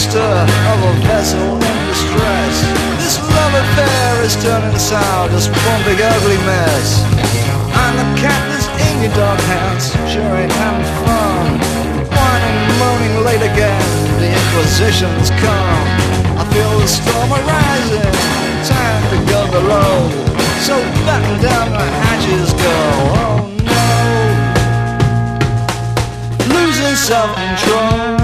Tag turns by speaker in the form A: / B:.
A: master of a vessel in distress. This love affair is turning sour, just one big ugly mess. And the cat that's in your doghouse sure ain't having fun. Whining, moaning late again, the Inquisition's come. I feel the storm arising, time to go below. So batten down the hatches, go, oh no. Losing self-control.